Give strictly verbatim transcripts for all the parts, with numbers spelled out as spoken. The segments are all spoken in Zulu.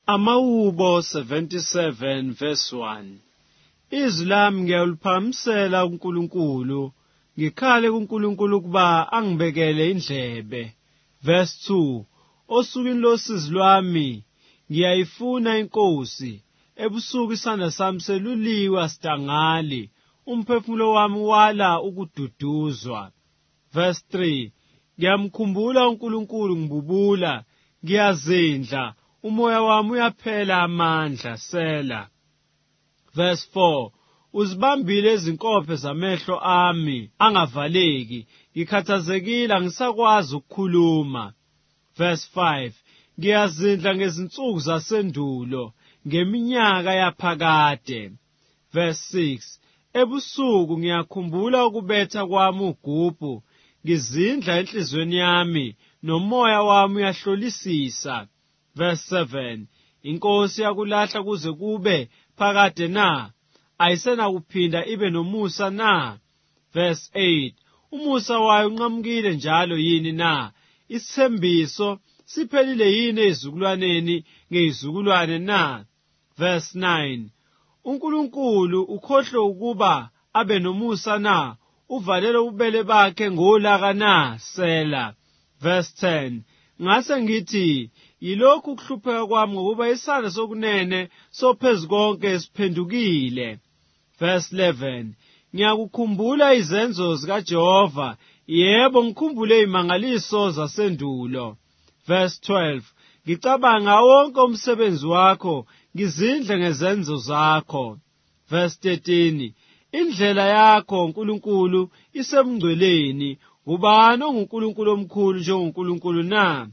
Amawubo seventy-seven verse one. Izwi lami ngiyaliphakamisela kuNkulunkulu, ngikhale kuNkulunkulu ukuba angibekele indlebe. Verse two. Osukwini losizi lwami ngiyayifuna iNkosi, ebusuku isandla sami seluliwe asidangali, umphefumulo wami wala ukududuzwa. Verse three. Ngiyamkhumbula uNkulunkulu ngibubula, ngiyazindla, umoya wami uyaphela amandla. Sela. Verse four. Uzibambile izinkophe zamehlo ami angavaleki, ngikhathazekile angisakwazi ukukhuluma. Verse five. Ngiyazindla ngezinsuku zasendulo, ngeminyaka yaphakade. Verse six. Ebusuku ngiyakhumbula ukubetha kwami ugubhu, ngizindla enhlizweni yami, nomoya wami uyahlolisisa. Verse seven. Inkosi yakulahla kuze kube phakade na? Ayisenakuphinda ibe nomusa na? Verse eight. Umusa wayo unqamukile njalo yini na? Isithembiso siphelile yini ezizukulwaneni ngezizukulwane na? Verse nine. uNkulunkulu ukhohlwe ukuba abe nomusa na? Uvalele ububele bakhe ngolaka na? Sela. Verse ten. Ngase ngithi yilokhu ukuhlupheka kwami ngokuba isandla sokunene sophezukonke siphendukile. Verse eleven. Ngiyakukhumbula izenzo zikaJehova, yebo ngikhumbule imangaliso zasendulo. Verse twelve. Ngicabanga wonke umsebenzi wakho, ngizindle ngezenzo zakho. Verse thirteen. Indlela yakho Nkulunkulu isemngcweleni, ubani onguNkulunkulu omkhulu njengoNkulunkulu na?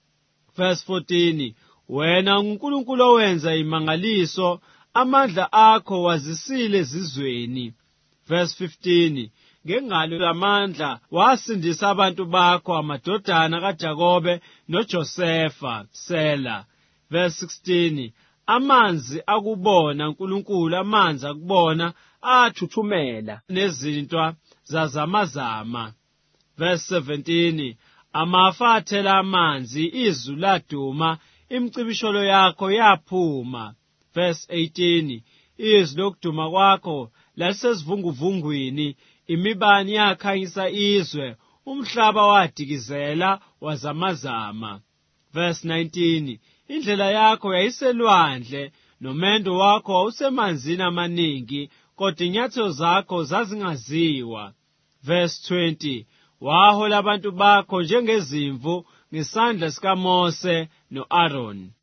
Verse fourteen. Wena uNkulunkulu owenza imangaliso, amandla akho wazisile ezizweni. Verse fifteen. Ngengalo lamandla wasindisa abantu bakho, amadodana kaJakobe noJosefa. Sela. Verse sixteen. Amanzi akubona Nkulunkulu, amanzi akubona athuthumela nezinto zazamazama. Verse seventeen. Amafa athela amanzi, izulu laduma, imicibisholo yakho yaphuma. Verse eighteen. Izwi lokuduma kwakho lasezivunguvungwini, imibani yakhanyisa izwe, umhlaba wadikizela wazamazama. Verse nineteen. Indlela yakho yayiselwandle, nomendo wakho wawusemanzini amaningi, kodwa inyathelo zakho zazingaziwa. Verse twenty. Wahola abantu bakho njengezimvu ngesandla sikaMose no-Aaron.